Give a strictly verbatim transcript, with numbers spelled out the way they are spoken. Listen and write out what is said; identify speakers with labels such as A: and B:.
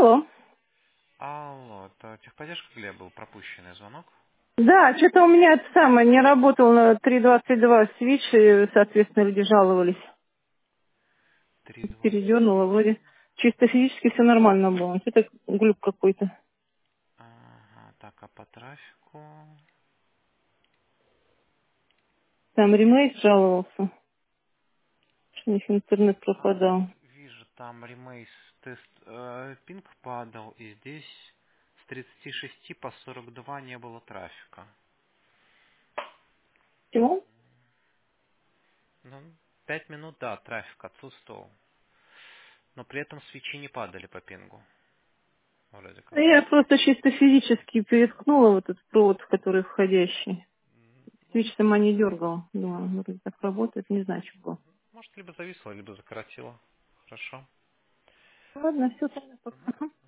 A: Алло.
B: Алло, это техподдержка Глеб был пропущенный звонок?
A: Да, что-то у меня это самое, не работал на три двадцать два свич, и, соответственно, люди жаловались.
B: Три двадцать.
A: Передернула, вроде чисто физически все нормально было. Это глюк какой-то.
B: Ага, так, а по трафику...
A: Там ремейс жаловался, что у них интернет пропадал.
B: Вижу, там ремейс тест э, пинг падал, и здесь с тридцати шести по сорок два не было трафика.
A: Чего?
B: Ну, пять минут, да, трафик отсутствовал. Но при этом свечи не падали по пингу. Вроде
A: Ну,
B: как.
A: я просто чисто физически переткнула в этот провод, в который входящий.
B: М, Ну,
A: Свич сама не дергала. Думаю, вроде так работает, не знаю, что было.
B: может, либо зависло, либо закоротило. Хорошо.
A: Ладно, все понятно.